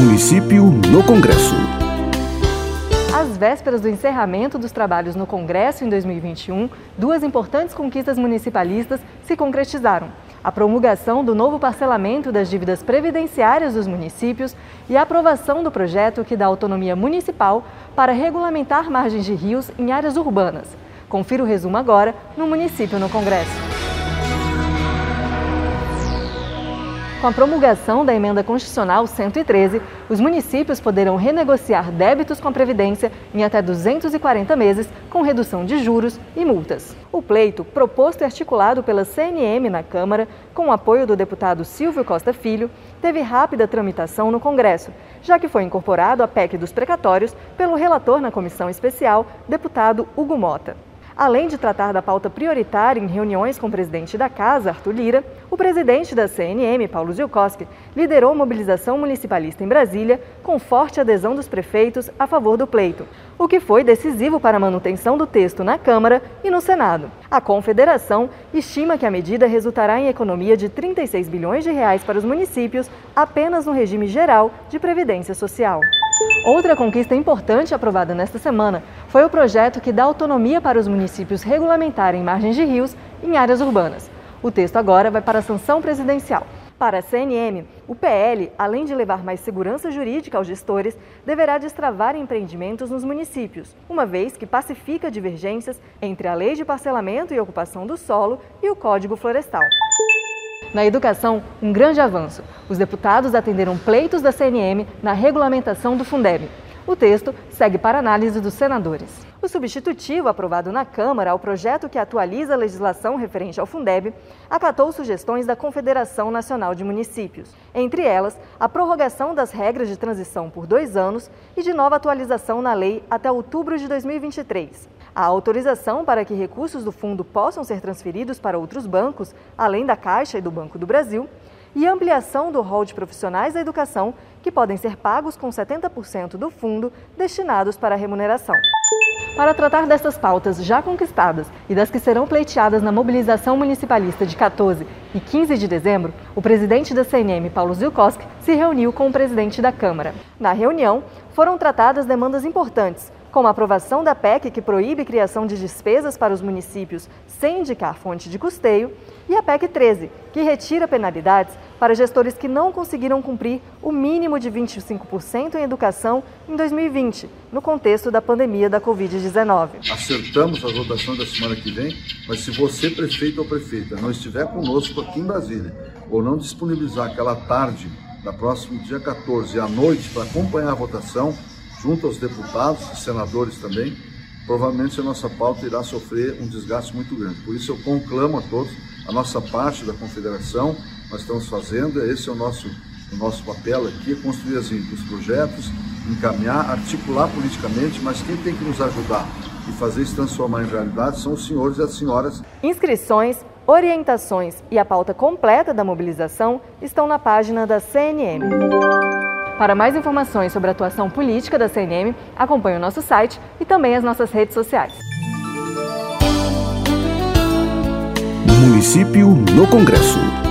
Município no Congresso. Às vésperas do encerramento dos trabalhos no Congresso em 2021, duas importantes conquistas municipalistas se concretizaram: a promulgação do novo parcelamento das dívidas previdenciárias dos municípios e a aprovação do projeto que dá autonomia municipal para regulamentar margens de rios em áreas urbanas. Confira o resumo agora no Município no Congresso. Com a promulgação da Emenda Constitucional 113, os municípios poderão renegociar débitos com a Previdência em até 240 meses, com redução de juros e multas. O pleito, proposto e articulado pela CNM na Câmara, com o apoio do deputado Silvio Costa Filho, teve rápida tramitação no Congresso, já que foi incorporado à PEC dos precatórios pelo relator na comissão especial, deputado Hugo Mota. Além de tratar da pauta prioritária em reuniões com o presidente da Casa, Arthur Lira, o presidente da CNM, Paulo Zielkowski, liderou mobilização municipalista em Brasília, com forte adesão dos prefeitos a favor do pleito, o que foi decisivo para a manutenção do texto na Câmara e no Senado. A Confederação estima que a medida resultará em economia de 36 bilhões de reais para os municípios apenas no regime geral de previdência social. Outra conquista importante aprovada nesta semana foi o projeto que dá autonomia para os municípios regulamentarem margens de rios em áreas urbanas. O texto agora vai para a sanção presidencial. Para a CNM, o PL, além de levar mais segurança jurídica aos gestores, deverá destravar empreendimentos nos municípios, uma vez que pacifica divergências entre a Lei de Parcelamento e Ocupação do Solo e o Código Florestal. Na educação, um grande avanço. Os deputados atenderam pleitos da CNM na regulamentação do Fundeb. O texto segue para análise dos senadores. O substitutivo aprovado na Câmara ao projeto que atualiza a legislação referente ao Fundeb acatou sugestões da Confederação Nacional de Municípios. Entre elas, a prorrogação das regras de transição por 2 anos e de nova atualização na lei até outubro de 2023. A autorização para que recursos do fundo possam ser transferidos para outros bancos, além da Caixa e do Banco do Brasil, e ampliação do rol de profissionais da educação, que podem ser pagos com 70% do fundo destinados para a remuneração. Para tratar dessas pautas já conquistadas e das que serão pleiteadas na mobilização municipalista de 14 e 15 de dezembro, o presidente da CNM, Paulo Zielkowski, se reuniu com o presidente da Câmara. Na reunião, foram tratadas demandas importantes, como a aprovação da PEC que proíbe criação de despesas para os municípios sem indicar fonte de custeio, e a PEC 13, que retira penalidades para gestores que não conseguiram cumprir o mínimo de 25% em educação em 2020, no contexto da pandemia da Covid-19. Acertamos a votação da semana que vem, mas se você, prefeito ou prefeita, não estiver conosco aqui em Brasília, ou não disponibilizar aquela tarde da próxima dia 14 à noite para acompanhar a votação, junto aos deputados e senadores também, provavelmente a nossa pauta irá sofrer um desgaste muito grande. Por isso eu conclamo a todos, a nossa parte da Confederação, nós estamos fazendo, esse é o nosso papel aqui, é construir os projetos, encaminhar, articular politicamente, mas quem tem que nos ajudar e fazer isso transformar em realidade são os senhores e as senhoras. Inscrições, orientações e a pauta completa da mobilização estão na página da CNM. Para mais informações sobre a atuação política da CNM, acompanhe o nosso site e também as nossas redes sociais. Município no Congresso.